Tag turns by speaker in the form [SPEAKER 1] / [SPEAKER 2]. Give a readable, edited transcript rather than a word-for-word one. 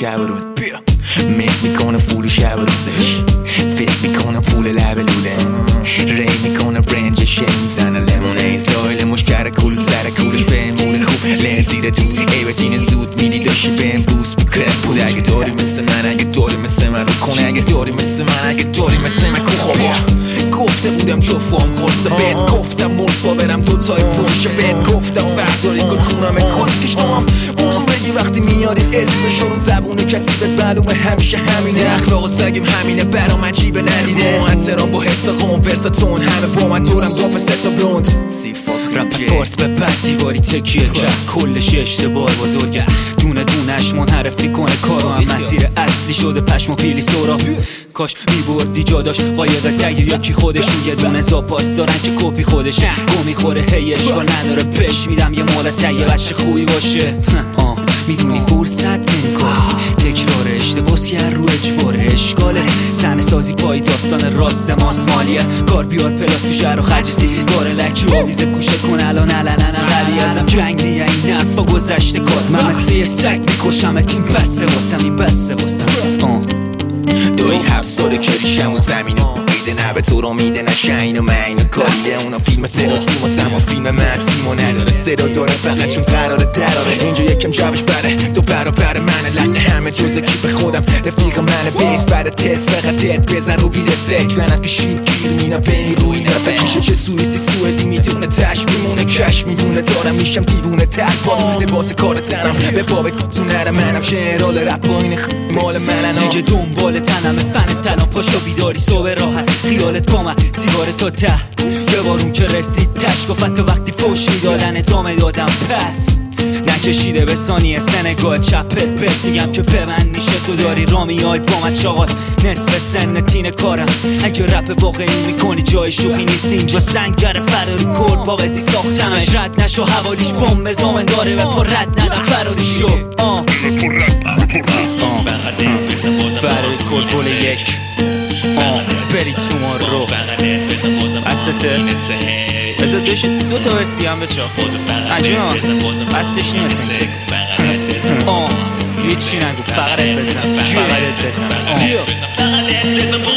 [SPEAKER 1] شب و روز بیا میک میکنه فول شب و روزش فکر میکنه پول لب لوله ری میکنه برنج شی میزنه لیمونه ایزلایل مشکر کول سر کولش بهمونه خوب لنزیر دو ای بتینه زود میدی داشتی بهم بوس بکرم بود اگه داری مثل من اگه داری مثل من رو کنه اگه داری مثل من اگه داری مثل من کن خوبا گفته بودم جو فام قرص بید گفتم موز با برم دوتای پرشه بید گفتم فرداری گل خونم کسکش نام موضوع بگی وقتی میاری اسمشو رو زبون کسی بهت معلومه همیشه همینه اخلاق سگیم همینه برام عجیبه ندیده احترام با حدس قوم ورستون همه با من دورم دافه ستا بلوند
[SPEAKER 2] رپ فارس به بد دیواری تکیه کرد کلش اشتباه بزرگه دونه دونش منحرفی کنه کارو هم مسیر اصلی شده پشم و پیلی سورا کاش میبردی جا داشت قایق تایی یکی خودشون یه دونه زاپاس دارن که کپی خودشه گو میخوره هی اشکال نداره پش میدم یه مال تایی بچه خوبی باشه میدونی فرصت انکار تکرار اشتباس که رو اجبار اشکاله سن سازی پای داستان راست ماست مالی است کار بیار پلاس تو شهر و خجسی داره لکی آویزه کوشه کن الان علنن قوی ازم جنگ نیه این نفا گذشته کار من مثل یه سگ میکشم تیم بسته واسم این بسته واسم
[SPEAKER 1] دوی 7 ساله کریشم و زمینو میده نه به تو رو میده نه شین و مین کاریده اونا فیلم صدا سیما سما فیلم من سیما نداره صدا داره فقط چون قراره دراره اینجا یکم جوش بره دو برابر منه لگه همه جز کیپ خودم رفیق منه بیس بعد تست فقط دید بزن رو بیده تک منم پیشید گیر مینا بینی روی نفکیشه چه سویسی سوئدی میدونه تش میمونه کش میدونه دارم میشم دیوونه تک باز لباس کار تنم به باب تو نره منم شعرال رپ و این مال منن
[SPEAKER 2] دیگه دنبال تنم فن تنم پاشو بیداری صبح راحت خیالت با من سیگار تا ته یه بارون که رسید تشک و فت وقتی فوش میدادن ادامه دادم پس نکشیده به ثانیه سنگاه چپت بهت میگم که ببند نیشه تو داری را میای با من چاقات نصف سن تین کارم اگه رپ واقعی میکنی جای شوخی نیست اینجا سنگر فراری کرد باقی ساختمش رد نشو حوالیش بام بزامن داره و پا رد ندم فراری شو فراری کرد بول یک بری تومارو بسته بذار بشید دو تا بستی هم بچه عجیما بستش نیست اینکه هیچی نگو فقرت بزن